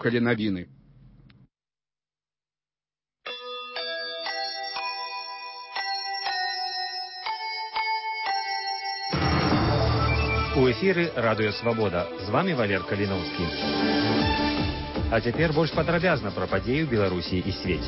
слухали навіны. У эфіры Радыё Свабода. З вами Валер Каліноўскі. А цяпер больш падрабязна пра падзеі ў Беларусі і свеце.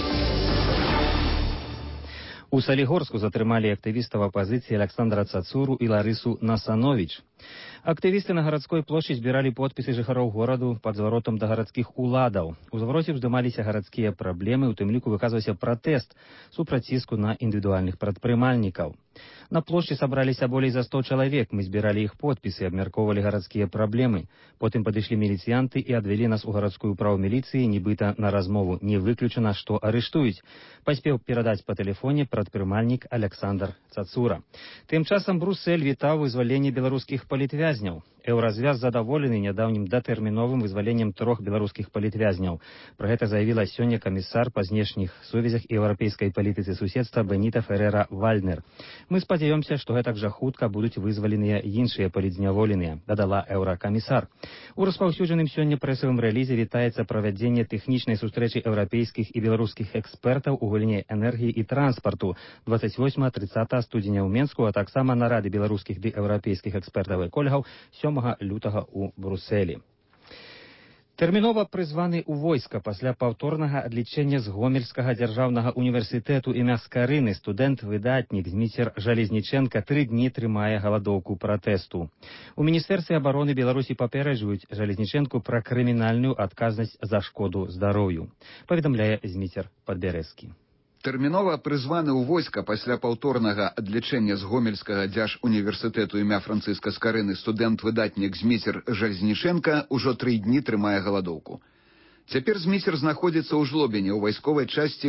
У Салігорску затрымалі актывістаў апазіцыі Александра Цацуру і Ларысу Насановіч. Актывісты на гарадской плошчы збіралі подпісы жыхароў гораду пад зваротам да гарадскіх уладаў. У звароце ўздымаліся гарадскія праблемы, у тым ліку выказваўся пратэст супраць ціску на індывідуальных прадпрымальнікаў. На плошчы сабраліся болей за 100 чалавек. Мы збіралі іх подпісы, абмяркоўвалі гарадскія праблемы. Потым падышлі міліцыянты і адвялі нас у гарадскую ўправу міліцыі, нібыта на размову. Не выключана, што арыштуюць. Паспеў перадаць па тэлефоне прадпрымальнік Александр Цацура. Тым часам Брусэль вітаў вызваленне беларускіх палітвязняў. Еўразвяз задаволены нядаўнім датэрміновым вызваленнем 3 беларускіх палітвязняў. Пра гэта заявіла сёння камісар па знешніх сувязях і еўрапейскай палітыцы суседства Беніта Ферера-Вальнер. Мы спадзяёмся, што гэтак жа хутка будуць вызваленыя іншыя палітзняволеныя, дадала еўракамісар. У распаўсюджаным сёння прэсавым рэлізе вітаецца правядзенне тэхнічнай сустрэчы еўрапейскіх і беларускіх экспертаў у галіне энергіі і транспарту 28-30 студзеня ў Менску, а таксама нарады беларускіх ды еўрапейскіх экспертаў і кольгаў 7 лютага ў Брусэлі. Тэрмінова прызваны ў войска пасля паўторнага адлічэння з Гомельскага дзяржаўнага універсітэту імя Скарыны студэнт-выдатнік Зміцер Жалезніченка 3 дні трымае галадоўку пратэсту. У Міністэрстве абароны Беларусі папярэджваюць Жалезніченку пра крымінальную адказнасць за шкоду здароўю, паведамляе Зміцер Падбярэзскі. Тэрмінова прызваны ў войска пасля паўторнага адлічэння з Гомельскага дзяржуніверсітэту імя Францыска Скарыны студэнт-выдатнік Зміцер Жалезніченка ўжо 3 дні трымае галадоўку. Цяпер Зміцер знаходзіцца ў Жлобіне ў вайсковай часці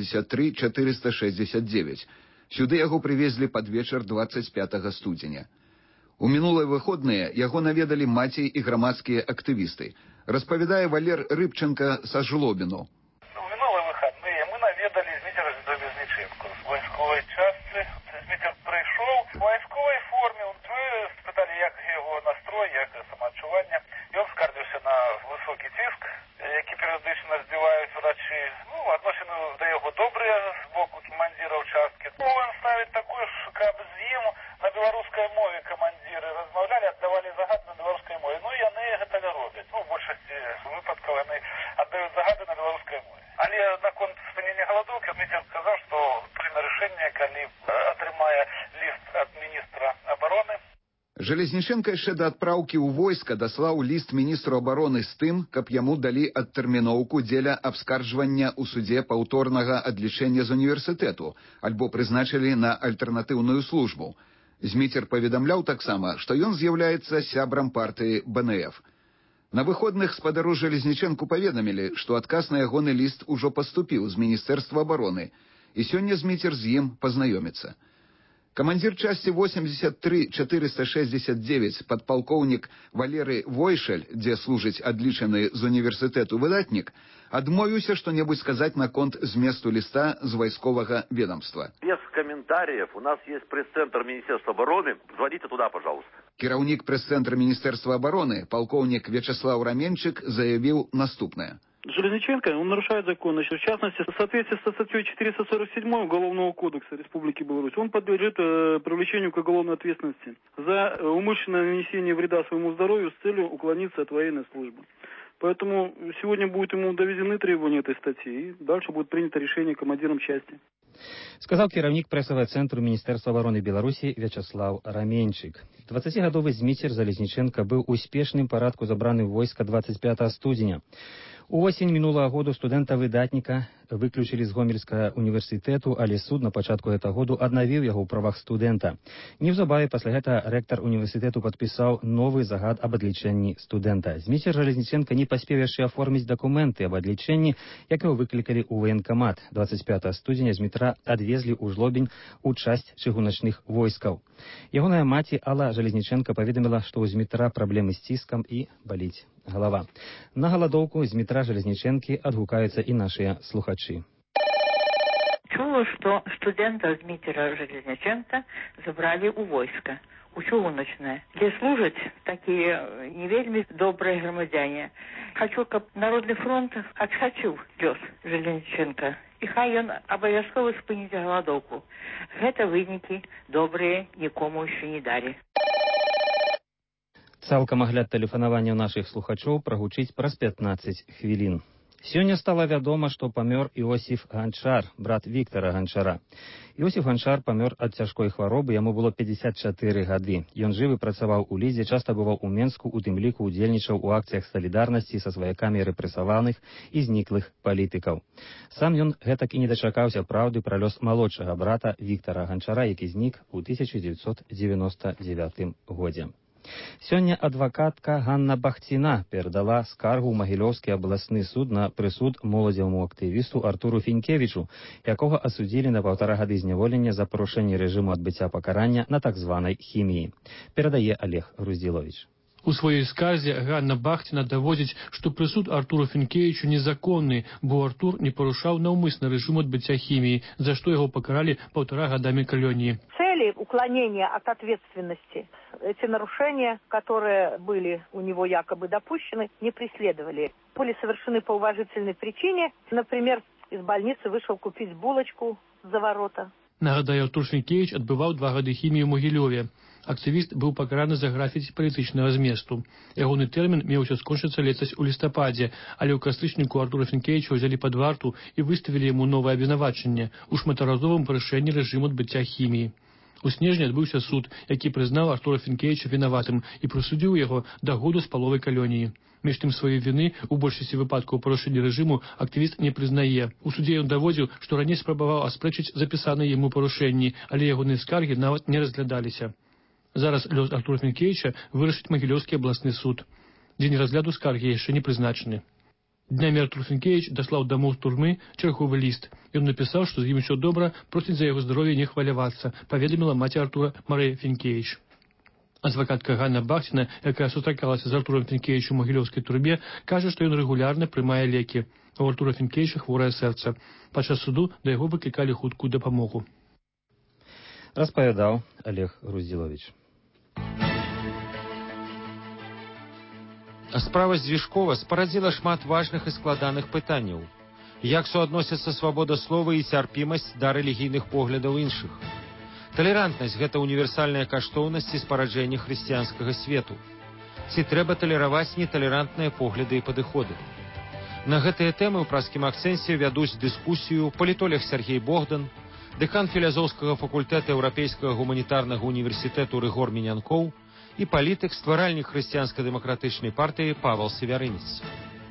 83-469. Сюды яго прывезлі пад вечар 25 студзеня. У мінулыя выходныя яго наведалі маці і грамадскія актывісты. Распавядае Валер Рыбченка са Жлобіну. Вайсковой частцы. Зміцер прыйшоў у вайсковай форме, спыталі, як яго настрой, як самаадчуванне. Ён скардзіўся на высокі ціск, які перыядычна збіваюць урачы. Адносіны да яго добрыя з боку камандзіра ўчасткі. Ён ставіць такое ж, каб з ім на беларускай мове камандзіры размаўлялі, аддавалі загад на беларускай мове. Яны гэта робяць. У большасці выпадкаў яны аддаюць загады на беларускай мове. Але наконт спынення галадоўкі Зміцер сказаў, што прыме рашэнне, калі атрымае ліст ад міністра абароны. Жалезніченка яшчэ да адпраўкі ў войска даслаў ліст міністру абароны з тым, каб яму далі адтэрміноўку дзеля абскарджвання ў судзе паўторнага адлічэння з універсітэту, альбо прызначылі на альтэрнатыўную службу. Зміцер паведамляў таксама, што ён з'яўляецца сябрам партыі БНФ. На выходных спадару Жалезніченку паведамілі, што адказ на ягоны ліст ужо паступіў з Міністэрства абароны, і сёння Зміцер з ім пазнаёміцца. Камандзір часці 83-469 падпалкоўнік Валерый Войшель, дзе служыць адлічаны з універсітэту выдатнік, адмовіўся што-небудзь сказаць наконт зместу ліста з вайсковага ведомства. Без комментариев. У нас есть пресс-центр Министерства обороны. Звоните туда, пожалуйста. Кіраўнік прэс-цэнтра Міністэрства абароны, палкоўнік Вячеслав Раменчык, заявіў наступнае. Железниченко, он нарушает законы, в частности, в соответствии со статьей 447 Уголовного кодекса Республики Беларусь, он подлежит привлечению к уголовной ответственности за умышленное нанесение вреда своему здоровью с целью уклониться от военной службы. Поэтому сегодня будут ему доведены требования этой статьи, и дальше будет принято решение командиром части. Сказал кіраўнік прэсавага цэнтру Міністэрства абароны Беларусі Вячеслав Раменчык. 20-гадовы Зміцер Жалезніченка быў у спешным парадку забраны ў войска 25 студзеня. Увосень мінулага году студэнта-выдатніка выключылі з Гомельскага універсітэту, але суд на пачатку гэтага году аднавіў яго ў правах студэнта. Неўзабаве пасля гэта рэктар універсітэту падпісаў новы загад аб адлічэнні студэнта. Зміцер Жалезніченка не паспеў яшчэ аформіць дакументы аб адлічэнні, як яго выклікалі ў ваенкамат. 25 студзеня Змітра адвезлі ў Жлобінь у часць чыгуначных войскаў. Ягоная маці Алла Жалезніченка паведаміла, што ў Змітра праблемы з ціскам і баліць галава. На галадоўку Змітра Жалезніченкі адгукаюцца і нашыя слухачы. Чула, што студэнта Зміцера Жалезніченка забралі ў войска. у Чыгуначное, где служат такие не вельми добрые громадяне. Хочу, каб Народный фронт адшачыў лёс Желенченко. І хай ён абавязкова спыніць галадоўку. Гэта вынікі добрыя, нікому яшчэ не далі. Цалкам агляд тэлефанавання нашых слухачоў прагучыць праз 15 хвілін. Сёння стала вядома, што памёр Іосіф Ганчар, брат Віктара Ганчара. Іосіф Ганчар памёр ад цяжкой хваробы, яму было 54 гады. Ён жывы працаваў у Лідзе, часта бываў у Менску, у тым ліку удзельнічаў у акцыях салідарнасці са сваякамі рэпрэсаваных і зніклых палітыкаў. Сам ён гэтак і не дачакаўся праўды пра лёс малодшага брата Віктара Ганчара, які знік у 1999 годзе. Сёння адвакатка Ганна Бахціна перадала скаргу ў Магілёўскі абласны суд на прысуд моладзеваму актывісту Артуру Фінкевічу, якога асудзілі на 1,5 гады зняволення за парушэнне рэжыму адбыцця пакарання на так званай хіміі. Перадае Олег Груздзіловіч. У своей сказе Ганна Бахціна доводит, что присуд Артуру Фінкевичу незаконный, бо Артур не порушал навмысно режим отбытия химии, за что его покарали 1,5 годами колонии. Цели уклонения от ответственности, эти нарушения, которые были у него якобы допущены, не преследовали. Были совершены по уважительной причине. Например, из больницы вышел купить булочку за ворота. Нагадаю, Артур Фінкевіч адбываў 2 гады хіміі ў Могілёве. Актывіст быў пакараны за графіці палітычнага зместу. Ягоны тэрмін меўся скончыцца летась у лістападзе, але ў кастрычніку Артура Фінкевіча ўзялі пад варту і выставілі яму новае абвінавачанне ў шматаразовым парушэнні рэжыму адбыцця хіміі. У снежні адбыўся суд, які прызнаў Артура Фінкевіча вінаватым і прысудзіў яго да году з паловай калоніі. Між тым сваёй віны у большасці выпадкаў парушэння рэжыму актывіст не прызнае. У судзе ён даводзіў, што раней спрабаваў аспрэчыць запісаныя яму парушэнні, але ягоныя скаргі нават не разглядаліся. Зараз лёс Артура Фінкевіча вырашыць Магілёўскі абласны суд. Дзень разгляду скаргі яшчэ не прызначаны. Днямі Артур Фінкевіч даслаў дамоў з турмы чарговы ліст. Ён напісаў, што з ім усё добра, просіць за яго здароўе не хвалявацца, паведаміла маці Артура Марыя Фінкевіч. Адвакатка Ганна Бахціна, якая сустракалася з Артуром Фінкевічем у Магілёўскай турме, кажа, што ён рэгулярна прымае лекі. У Артура Фінкевіча хворае сэрца. Падчас суду да яго выклікалі хуткую дапамогу. Распавядаў Олег Груздзіловіч. Справа Звішкова спарадзіла шмат важных і складаных пытанняў. Як суадносяцца свабода слова і цярпімасць да рэлігійных поглядаў іншых? Талерантнасць – гэта універсальная каштоўнасць і спараджэнне хрысціянскага свету. Ці трэба талераваць неталерантныя погляды і падыходы? На гэтыя тэмы ў праскім акцэнце вядуць дыскусію палітолог Сергей Богдан, дэкан філазофскага факультэта Еўрапейскага гуманітарнага універсітэту Рыгор Мінянкоў і палітык, стваральнік хрысціянска-дэмакратычнай партыі Павел Севярынец.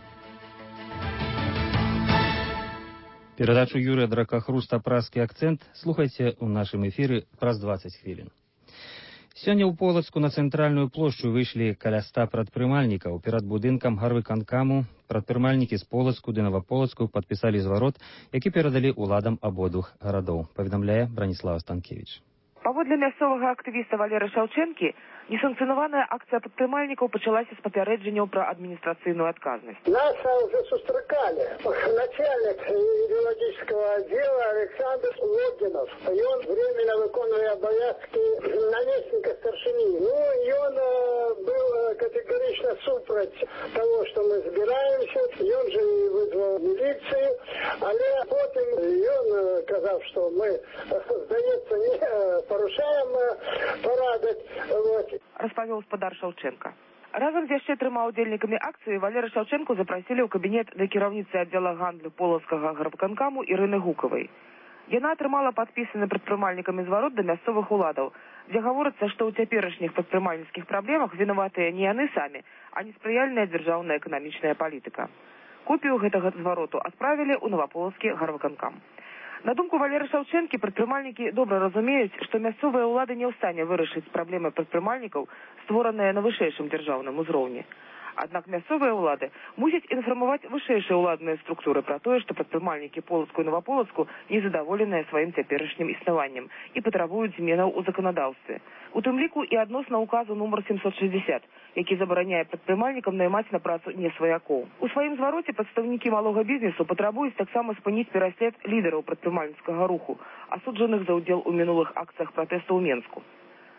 Перадачу Юрия Дракахруста «Праскі акцент» слухайце ў нашым эфіры праз 20 хвілін. Сёння ў Полацку на цэнтральную плошчу выйшлі каля 100 прадпрымальнікаў. Перад будынкам гарвыканкаму прадпрымальнікі з Полацку ды Новаполацку падпісалі зварот, які перадалі ўладам абодвух гарадоў, паведамляе Браніслава Станкевіч. Паводле мясцовага актывіста Валеры Шаўчэнкі, несанкцыянаваная акцыя падтрымальнікаў пачалася з папярэджанняў пра адміністрацыйную адказнасць. Нас уже сустракали начальник идеологического отдела Александр Логинов. И он временно выполняя обовязки наместника старшины. Ну, и он был категорично супроть того, что мы собираемся. И он же вызвал милицию. Але потом он сказал, что мы, сдается, не порушаем порядок. Вот. Распавёў спадар Шаўчэнка. Разам з яшчэ 3 удзельнікамі акцыі Валеры Шаўчэнку запрасілі ў кабінет да кіраўніцы аддзела гандлю Полацкага гарвыканкаму Ірыны Гукавай. Яна атрымала падпісаны прадпрымальнікамі зварот да мясцовых уладаў, дзе гаворыцца, што ў цяперашніх прадпрымальніцкіх праблемах вінаватыя не яны самі, а неспрыяльная дзяржаўная эканамічная палітыка. Копію гэтага звароту адправілі ў Новаполацкі гарвыканкам. На думку Валеры Шаўчэнкі, прадпрымальнікі добра разумеюць, што мясцовыя ўлады не ў стане вырашыць праблемы прадпрымальнікаў, створаныя на вышэйшым дзяржаўным узроўні. Аднак мясцовыя ўлады мусяць інфармаваць вышэйшыя ўладныя структуры пра тое, што прадпрымальнікі Полацку і Новаполацку незадаволеныя сваім цяперашнім існаваннем і патрабуюць зменаў у заканадаўстве. У тым ліку і адносна указу нумар 760, які забараняе прадпрымальнікам наймаць на працу не сваякоў. У сваім звароце прадстаўнікі малога бізнесу патрабуюць таксама спыніць пераслед лідараў прадпрымальніцкага руху, асуджаных за ўдзел у мінулых акцыях пратэсту ў Менску.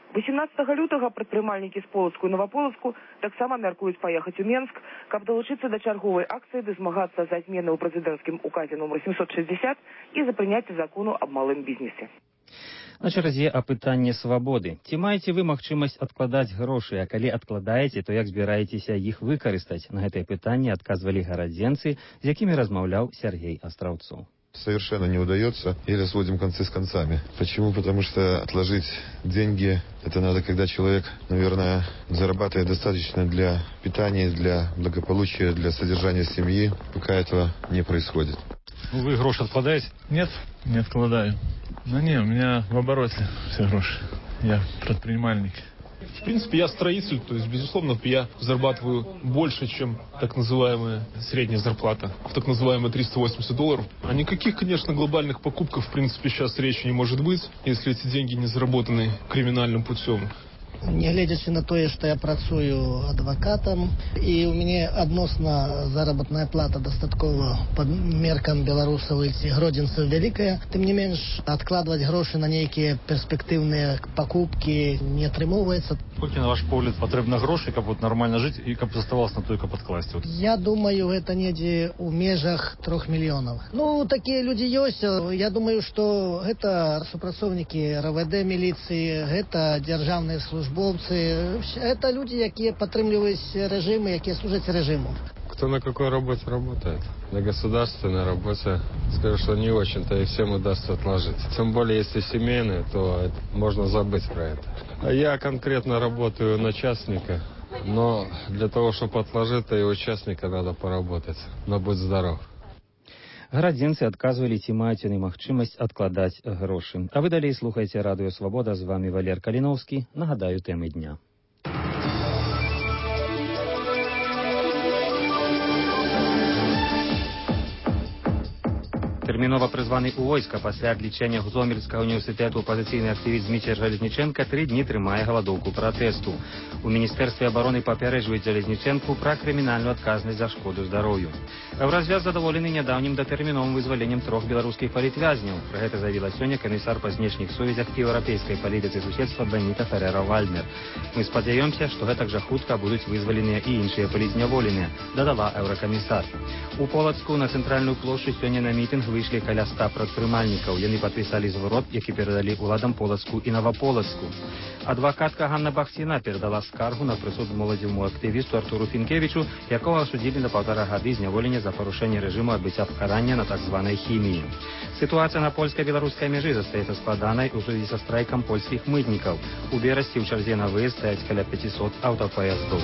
18 лютага прадпрымальнікі з Полацку і Новаполацку таксама мяркуюць паехаць у Менск, каб далучыцца да чарговай акцыі ды змагацца за змены ў прэзідэнцкім указе нумар 760 і за прыняцце закону аб малым бізнесе. На чарзе апытанне свабоды. Ці маеце вы магчымасць адкладаць грошы, а калі адкладаеце, то як збіраецеся іх выкарыстаць? На гэтае пытанне адказвалі гарадзенцы, з якімі размаўляў Сергей Астраўцоў. Совершенно не удается, или сводим концы с концами. Почему? Потому что отложить деньги, это надо, когда человек, наверное, зарабатывает достаточно для питания, для благополучия, для содержания семьи. Пока этого не происходит. Вы гроши откладаете? Нет, не откладаю. Ну не, у меня в обороте все гроши. Я предпринимальник. В принципе, я строитель, то есть, безусловно, я зарабатываю больше, чем так называемая средняя зарплата, в так называемые $380. А никаких, конечно, глобальных покупок, в принципе, сейчас речи не может быть, если эти деньги не заработаны криминальным путем. Нягледзячы на тое, што я працую адвакатам, і ў мяне адносна заработная плата дастаткова пад меркам беларусаў і гродзенцаў вялікая, тым не менш адкладваць грошы на нейкія перспектыўныя пакупкі не атрымоўваецца. Колькі, на ваш погляд, патрэбна грошай, каб вот нормально жыць і каб заставалася на той, каб адкласці? Я думаю, гэта недзе ў межах 3 мільёнаў. Ну, такія людзі ёсць. Я думаю, што гэта супрацоўнікі РВД міліцыі, гэта дзяржаўныя службы. Это люди, якія падтрымліваюць режимы, якія служаць режиму. Кто на какой работе работает? На государственной работе, скажу, что не очень-то и всем удастся отложить. Тем более, если семейные, то можно забыть про это. А я конкретно работаю на частника, но для того, чтобы отложить, то и у частника надо поработать. Но будь здоров. Гарадзенцы адказвалі, ці маюць яны магчымасць адкладаць грошы. А вы далей слухаеце Радыё Свабода. З вами Валер Каліновскі. Нагадаю тэмы дня. Тэрмінова прызваны ў войска пасля адлічэння Гомельскага універсітэту апазіцыйны актывіст Зміцер Жалезніченка 3 дні трымае галадоўку пратэсту. У Міністэрстве абароны папярэджваюць Жалезніченку пра крымінальную адказнасць за шкоду здароўю. Еўразвяз задаволены нядаўнім датэрміновым вызваленнем 3 беларускіх палітвязняў. Пра гэта заявіла сёння камісар па знешніх сувязях і еўрапейскай палітыцы суседства Беніта Ферера-Вальднер. Мы спадзяёмся, што гэтак жа хутка будуць вызваленыя і іншыя палітзняволеныя, дадала еўракамісар. У Полацку на цэнтральную плошчу сёння на мітынг выйшлі каля 100 прадпрымальнікаў. Яны падпісалі зварот, які перадалі ўладам Полацку і Новаполацку. Адвакатка Ганна Бахціна перадала скаргу на прысуд моладзевому актывісту Артуру Фінкевічу, якога асудзілі на 1,5 гады зняволення за парушэнне рэжыму адбыцця пакарання на так званай хіміі. Сітуацыя на польска-беларускай мяжы застаецца складанай у сувязі са страйкам польскіх мытнікаў. У Берасці ў чарзе на выезд стаяць каля 500 аўтапаяздоў.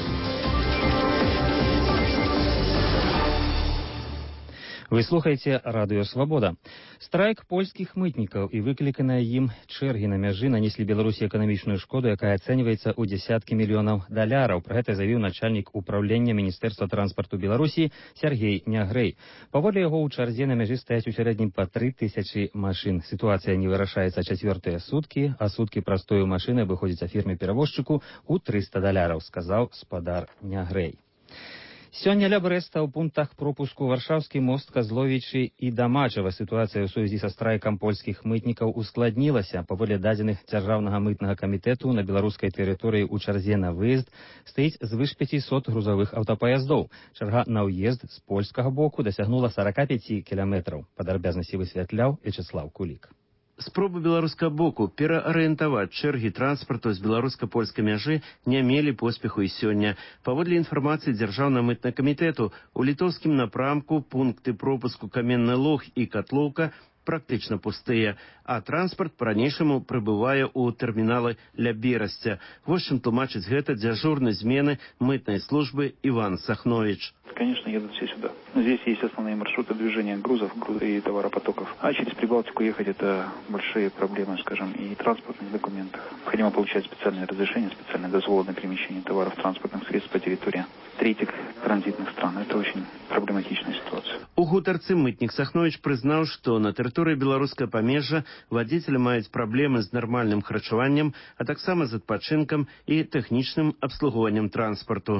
Вы слухаеце Радыё Свабода. Страйк польскіх мытнікаў і выкліканыя ім чэргі на мяжы нанеслі Беларусі эканамічную шкоду, якая ацэньваецца ў дзесяткі мільёнаў даляраў. Пра гэта заявіў начальнік управлення Міністэрства транспарту Беларусі Сергей Нягрэй. Паводле яго ў чарзе на мяжы стаяць у сярэднім па 3000 машын. Сітуацыя не вырашаецца 4-е суткі, а суткі прастою машыны абыходзіцца фірме-перавозчыку ў $300, сказаў спадар Нягрэй. Сёння ля Брэста ў пунктах пропуску Варшаўскі мост, Казловічы і Дамачава сітуацыя ў сувязі са страйкам польскіх мытнікаў ускладнілася. Паводле дадзеных дзяржаўнага мытнага камітэту на беларускай тэрыторыі ў чарзе на выезд стаіць звыш 500 грузавых аўтапаяздоў. Чарга на ўезд з польскага боку дасягнула 45 кіламетраў. Падрабязнасці высвятляў Вячеслав Кулік. Спробы беларускага боку пераарыентаваць чэргі транспарту з беларуска-польскай мяжы не мелі поспеху і сёння. Паводле інфармацыі дзяржаўнага мытнага камітэту, у літоўскім напрамку пункты пропуску Каменны Лог і Катлоўка практычна пустыя, а транспарт па-ранейшаму прыбывае ў тэрміналы ля Берасця. Вось чым тлумачыць гэта дзяжурны змены мытнай службы Иван Сахнович. Конечно, едут все сюда. Здесь есть основные маршруты движения грузов и товаропотоков. А через Прибалтику ехать — это большие проблемы, скажем, и транспортных документах. Необходимо получать специальное разрешение, специальное дозвол на перемещение товаров транспортных средств по территории третьих транзитных стран. Это очень проблематичная ситуация. У гутарцы мытнік Сахнович прызнаў, што на тэрыторыі беларускага памежжа вадзіцелі маюць праблемы з нармальным харчаваннем, а таксама з адпачынкам і тэхнічным абслугоўваннем транспарту.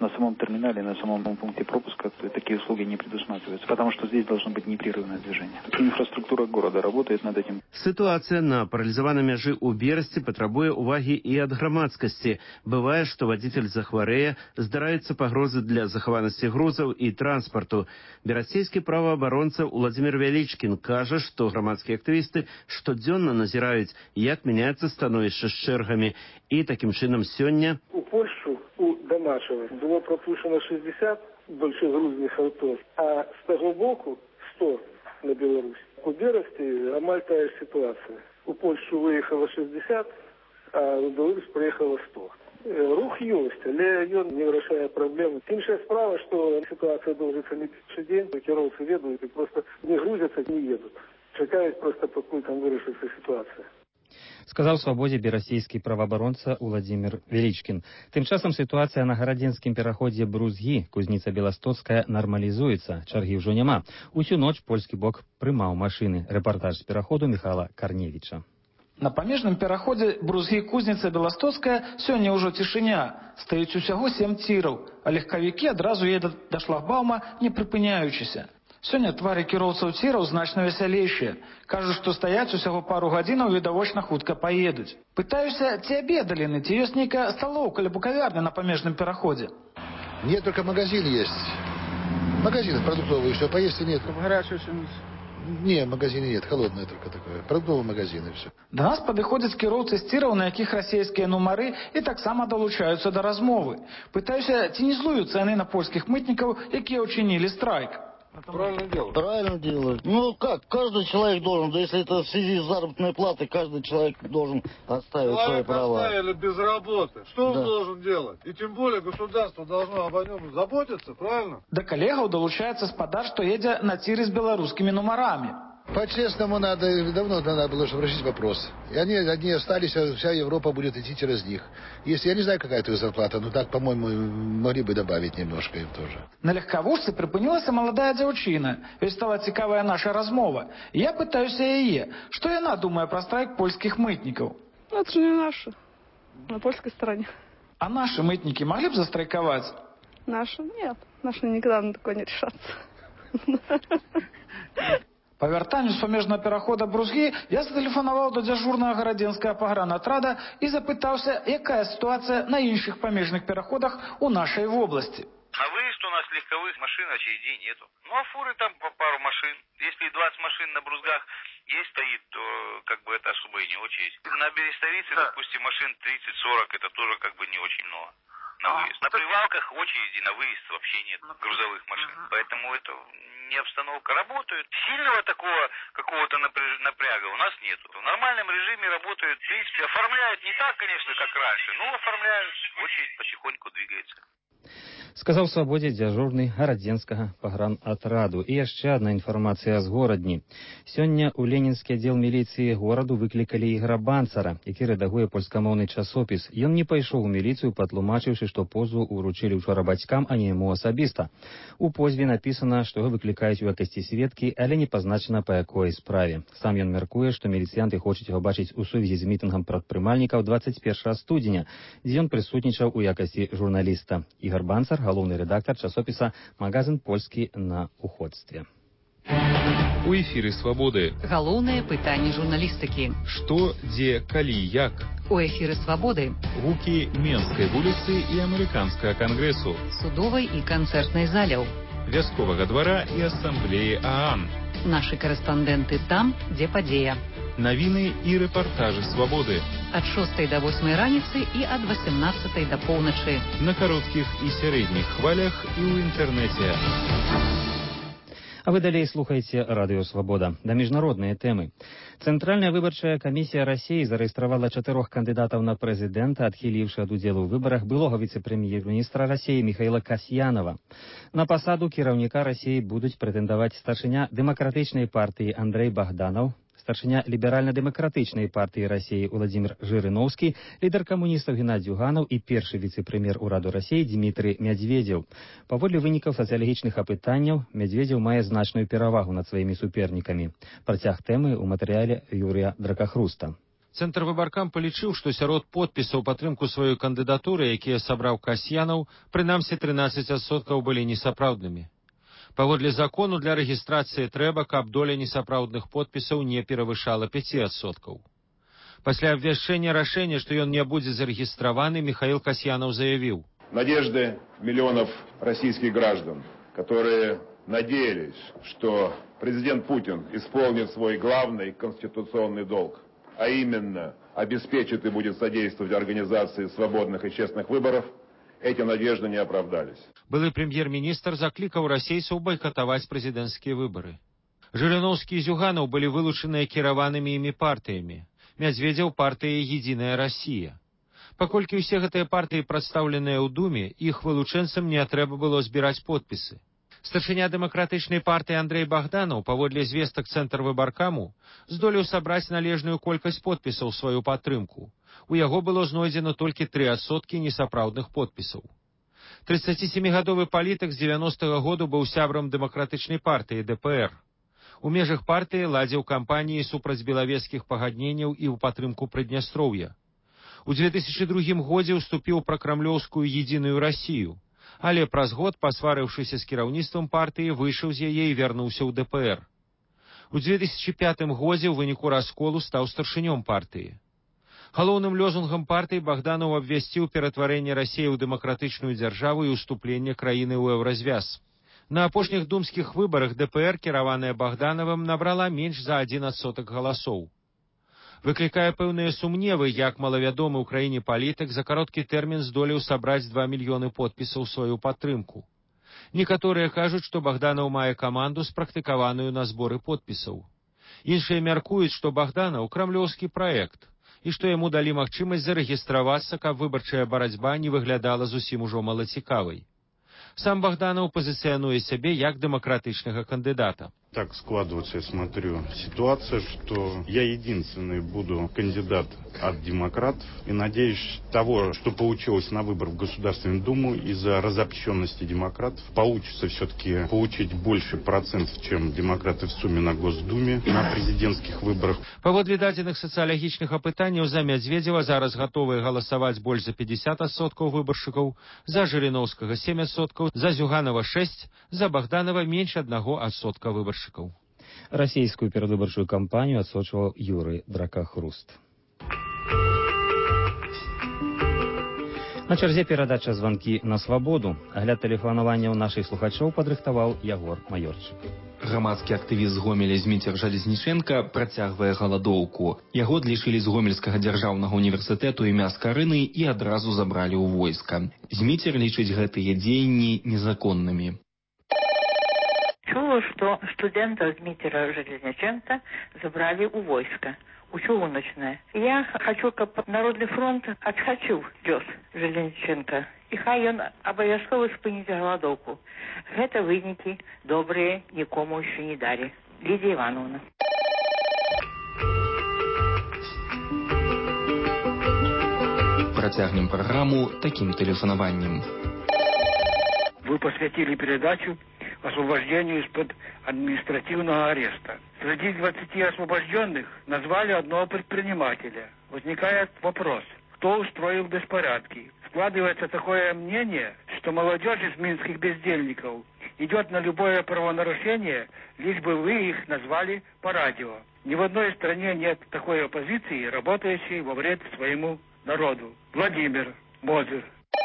на самом терминале, на самом пункте пропуска такие услуги не предусматриваются, потому что здесь должно быть непрерывное движение. Инфраструктура города работает над этим. Ситуация на парализованной мяжы у Берасці патрабуе уваги и от громадскости. Бывает, что водитель захварэе, здараюцца пагрозы для захаванасці грузов и транспорту. Берасцейскі праваабаронца Владимир Величкин кажа, что громадские активисты штодзённа назираюць, як меняется становішча з чэргамі. И таким чином сёння у Польшу, у Дамашева было пропущено 60 большегрузных авто, а с того боку 100 на Беларусь. У Берасці амаль та же ситуация. У Польшу выехало 60, а у Беларусь приехало 100. Рух есть, але ён не вырашае проблемы. Іншая справа, что ситуация доўжыцца не першы день, кіроўцы ведаюць и просто не грузятся, не едут. Чакаюць просто, пакуль там вырашыцца ситуация. Сказаў свабодзе берасцейскі праваабаронца Владимир Величкин. Тым часам сітуацыя на гарадзенскім пераходзе Брузгі, Кузніца Беластоцкая, нармалізуецца. Чаргі ўжо няма. Усю ноч польскі бок прымаў машыны. Рэпартаж з пераходу Михайла Карневіча. На памежным пераходзе Брузгі Кузніца Беластоцкая сёння ўжо цішыня. Стаіць усяго 7 ціраў, а легкавікі адразу едуць да шлагбаума, не прыпыняючыся. Сёння твары кіроўцаў ціраў значна весялейшыя. Кажуць, што стаяць усяго пару гадзінаў і відавочна хутка паедуць. Пытаюся, ці абедалі яны, ці ёсць нейкая сталоўка ля букавярня на памежным пераходзе? Нет, только магазин есть. Магазины продуктовые, все, поесть нет. Горячее что-нибудь? Не, магазина нет, холодное только такое. Продуктовые магазины и все. Да нас падыходзяць кіроўцы з ціраў, на якіх расійскія нумары, і таксама далучаюцца да размовы. Пытаюся, ці не злуюцца яны на польскіх мытнікаў, якія ўчынілі страйк. Правильно делают. Правильно делают. Ну как, каждый человек должен, да если это в связи с заработной платой, каждый человек должен оставить свои права. Оставили без работы. Что он должен делать? И тем более государство должно об нем заботиться, правильно? Да коллегаў долучается спадар, что едзе на тиры с белорусскими номерами. По-честному надо, давно надо было, чтобы решить вопрос. И они одни остались, а вся Европа будет идти через них. Если, я не знаю, какая твоя зарплата, но так, по-моему, могли бы добавить немножко им тоже. На легковушцы припынілася молодая дзяўчына. Ёй стала цікавая наша размова. Я пытаюся яе, что яна думае про страйк польских мытников. Это же не наши, на польской стороне. А наши мытники могли бы застрайковать? Наши? Нет, наши никогда на такое не решатся. По вяртанню з памежнага перахода Брузгі я затэлефанаваў до дзяжурнага гарадзенскага пагранатрада і запытаўся, якая ситуация на іншых памежных пераходах у нашей области. А выезд у нас легковых машин очередей нету. Ну а фуры там по пару машин. Если 20 машин на Брузгах есть стоит, то как бы это особо и не очередь. На Берестовице, допустим, машин 30-40, это тоже как бы не очень много. На выезд. На привалках очереди на выезд вообще нет грузовых машин. Поэтому это не обстановка. Работают. Сильного такого какого-то напряга у нас нет. В нормальном режиме работают. В принципе, оформляют не так, конечно, как раньше, но оформляют. Очередь потихоньку двигается. Сказаў свабодзе дзяжурны гарадзенскага пагранатраду. І яшчэ адна інфармацыя з горадні. Сёння ў ленінскі аддзел міліцыі гораду выклікалі Ігора Банцара, які рэдагуе польскамоўны часопіс. Ён не пайшоў у міліцыю, патлумачыўшы, што позву ўручылі ўчора бацькам, а не яму асабіста. У позве напісана, што яго выклікаюць у якасці сведкі, але не пазначана па якой справе. Сам ён мяркуе, што міліцыянты хочуць яго бачыць у сувязі з мітынгам прадпрымальнікаў 21 студзеня, дзе ён прысутнічаў у якасці журналіста. Ігор Банцар, галоўны рэдактар часопіса «Магазин польскі на уходстве». У эфіры «Свабоды». Галоўнае пытанне журналістыкі. Што, дзе, калі, як? У эфіры «Свабоды». Гукі Менскай вуліцы і Амерыканскага кангрэсу. Судовай і канцэртнай заляў. Вясковага двара і асамблеі ААН. Нашы карэспандэнты там, дзе падзея. Навіны і рэпартажы «Свабоды». Ад 6 до 8 раніцы і ад 18 до поўначы. На кароткіх і сярэдніх хвалях і ў інтэрнэце. А вы далей слухаеце радыё «Свабода». Да міжнародныя тэмы. Цэнтральная выбарчая камісія Расіі зарэгістравала 4 кандыдатаў на прэзідэнта, адхіліўшы ад удзелу ў выбарах былога віцэ-прэм'ер-міністра Расіі Михаіла Касьянова. На пасаду кіраўніка Расіі будуць прэтэндаваць старшыня дэмакратычнай партыі Андрэй Богданаў, старшыня ліберальна-дэмакратычнай партыі Расіі Владимир Жырыноўскі, лідар камуністаў Геннадзь Зюганаў і першы віцэ-прэм'ер ураду Расіі Дмітрый Медведзеў. Паводле вынікаў сацыялагічных апытанняў, Медведзеў мае значную перавагу над сваімі супернікамі. Працяг тэмы ў матэрыяле Юрыя Дракахруста. Цэнтрвыбаркам палічыў, што сярод подпісаў падтрымку сваёй кандыдатуры, якія сабраў Касьянаў, прынамсі 13% былі несапраўднымі. Паводле закону для рэгістрацыі трэба, каб доля несапраўдных подпісаў не перавышала 5%. Пасля абвяшчэння рашэння, што ён не будзе зарэгістраваны, Михаил Касьянов заявил: «Надежды миллионов российских граждан, которые надеялись, что президент Путин исполнит свой главный конституционный долг, а именно обеспечит и будет содействовать организации свободных и честных выборов, эти надежды не оправдались». Былы премьер-министр закликал российцев бойкотовать президентские выборы. Жириновский и Зюганов были вылучены кіраванымі ими партиями. Медведев партия «Единая Россия». Паколькі ўсе гэтыя партыі прадстаўленыя ў Думе, іх вылучэнцам не трэба было збіраць подпісы. Старшыня дэмакратычнай партыі Андрей Богданов, паводле звестак Цэнтрвыбаркаму, здолеў сабраць належную колькасць подпісаў сваю падтрымку. У яго было знойдзена толькі 3% несапраўдных подпісаў. 37-гадовы палітык з 90-го году быў сябрам дэмакратычнай партыі ДПР. У межах партыі ладзіў кампаніі супраць белавежскіх пагадненняў і ў падтрымку Прыднястроўя. У 2002 годзе ўступіў пракрамлёўскую «Единую Россию», але праз год, пасварыўшыся з кіраўніцтвам партыі, выйшаў з яе і вярнуўся ў ДПР. У 2005 годзе ў выніку расколу стаў старшынём партыі. Галоўным лозунгам партыі Богданов абвясціў ператварэнне Расіі ў дэмакратычную дзяржаву і ўступленне краіны ў еўразвяз. На апошніх думскіх выбарах ДПР, кіраваная Богдановым, набрала менш за 1% галасоў. Выклікае пэўныя сумневы, як малавядомы ў краіне палітык за кароткі тэрмін здолеў сабраць 2 мільёны подпісаў сваю падтрымку. Некаторыя кажуць, што Богданов мае каманду, спрактыкаваную на зборы подпісаў. Іншыя мяркуюць, што Богданов – крамлёўскі праект, і што яму далі магчымасць зарэгістравацца, каб выбарчая барацьба не выглядала зусім ужо малацікавай. Сам Богданов позиционирует себя как демократичного кандидата. Так складывается, я смотрю, ситуация, что я единственный буду кандидат от демократов. И надеюсь, того, что получилось на выборах в Государственную Думу, из-за разобщенности демократов, получится все-таки получить больше процентов, чем демократы в сумме на Госдуме, на президентских выборах. Паводле дадзеных сацыялагічных апытанняў за Медведева зараз готовы галасаваць больш за 50% выбаршчыкаў, за Жириновскага 7%, за Зюганова 6%, за Богданова менш 1% выбаршчыкаў. Расійскую перадвыбарчую кампанію адсочваў Юрый Дракахруст. На чарзе перадача званкі на свабоду. Агляд тэлефанавання ў нашых слухачоў падрыхтаваў Ягор Маёрчык. Грамадскі актывіст з Гомеля Зміцер Жалезніченка працягвае галадоўку. Яго адлічылі з Гомельскага дзяржаўнага універсітэту імя Скарыны і адразу забралі ў войска. Зміцер лічыць гэтыя дзеянні незаконнымі. Чула, что студента Дмитрия Железниченко забрали у войска, у Чугуночное. Я хочу, как Народный фронт отхочил лёс Железниченко. И хай он обовязково спыніць голодовку. Это выніки добрые, никому еще не дали. Лидия Ивановна. Протягнем программу таким телефонованием. Вы посвятили передачу освобождению из-под административного ареста. Среди 20 освобожденных назвали одного предпринимателя. Возникает вопрос, кто устроил беспорядки. Складывается такое мнение, что молодежь из минских бездельников идет на любое правонарушение, лишь бы вы их назвали по радио. Ни в одной стране нет такой оппозиции, работающей во вред своему народу. Владимир Мозер.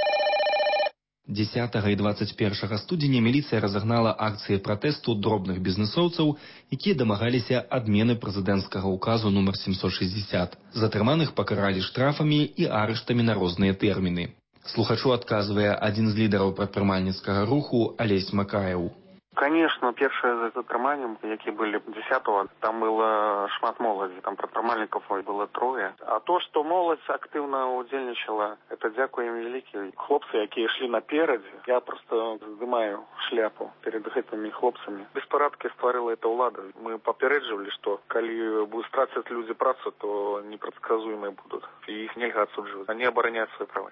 10 і 21 студзеня міліцыя разагнала акцыі пратэсту дробных бізнесоўцаў, якія дамагаліся адмены прэзідэнцкага ўказу нумар 760. Затрыманых пакаралі штрафамі і арыштамі на розныя тэрміны. Слухачу адказвае адзін з лідараў прадпрымальніцкага руху Алесь Макаеў. Конечно, першие затрыманні, які были 10-го, там было шмат моладзі, там прадпрымальнікаў было 3. А то, что молодь активно удзельнічала, это дзякуй ім вялікі. Хлопцы, якія шли наперадзе, я просто здымаю шляпу перед гэтымі хлопцамі. Беспарадкі стварыла эта ўлада. Мы папярэджвалі, што калі будут страцаць людзі працу, то непредсказуемые будут. И их нельга отсудживать. Они обороняют свои права.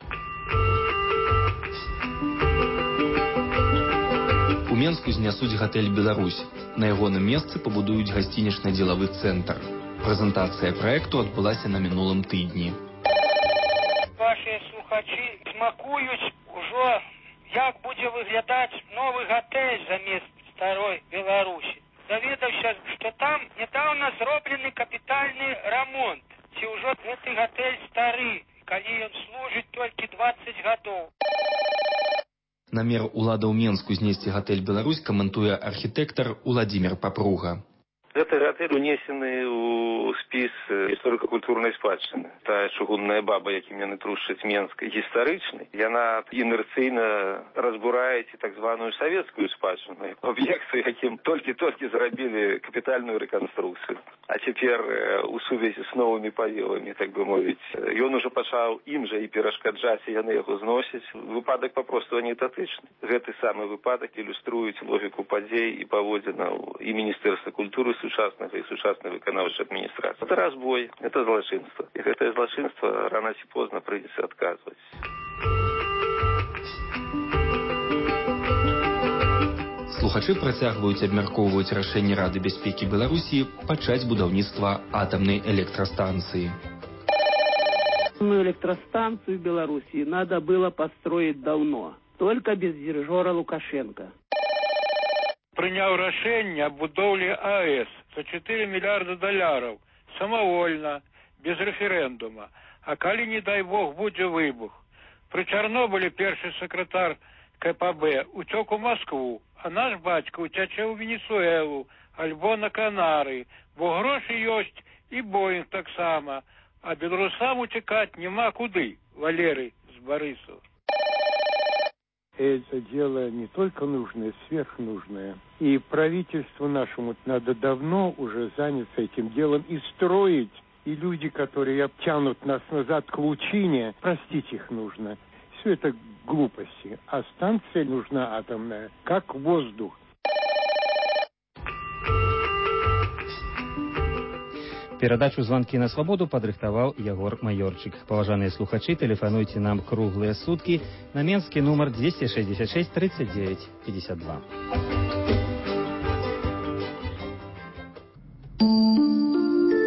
У Менску знясуць гатэль «Беларусь». На ягоным месцы пабудуюць гасцінічна-дзелавы цэнтр. Прэзентацыя праекту адбылася на мінулым тыдні. Ваши слухачи смакуюць ужо, як будзе выглядаць новы гатэль замест старой Беларусі. Даведаўся, што там нядаўна зроблены капітальны рамонт. Ці ўжо гэты гатэль стары, калі ён служыць толькі 20 гадоў. Намер уладаў Менску знесці гатэль «Беларусь» каментуе архітэктар Уладзімір Папруга. Гэты гатэль унесены ў спіс історико-культурнай спадчыны. Тая чыгунная баба, якім яны трушчаць Менск, гістарычны, яна інерцыйна разбурае так званую савецкую спадчыну. Аб'ект, якім толькі зрабілі капітальную рэканструкцыю. А цяпер у сувязі з новымі павевамі, так бы мовіць, ён ужо пачаў ім жа і перашкаджаць, і яны яго зносяць. Выпадак папросту анекдотычны. Гэты самы выпадак ілюструюць логіку падзей і паводзінаў і Міністэрства культуры сучаснага і сучаснай выканаўчай адміністрацыі. Это разбой, это злачынства. І гэтае злачынства рана ці позна прыйдзецца адказваць. Слухачы працягваюць абмяркоўваць рашэнне Рады бяспекі Беларусі пачаць будаўніцтва атамнай электрастанцыі. Электростанцию в Беларуси надо было построить давно, только без дирижера Лукашенко. Прыняў рашэнне аб будоўлі АЭС за $4 мільярда, самавольна, без рэферэндума. А калі, не дай Бог, будзе выбух? Пры Чарнобылі першы сакратар КПБ уцёк у Москву, а наш бацька уцячэ ў Венесуэлу альбо на Канары, бо грошы ёсць і Боінг таксама, а беларусам уцякаць няма куды, Валерый з Барысова. Это дело не только нужное, сверхнужное. И правительству нашему надо давно уже заняться этим делом и строить. И люди, которые тянут нас назад к лучине, простить их нужно. Все это глупости. А станция нужна атомная, как воздух. Перадачу «Звонки на свободу» падрыхтаваў Ягор Майорчык. Паважаныя слухачы, тэлефануйце нам круглыя суткі на менскі нумар 266 39 52.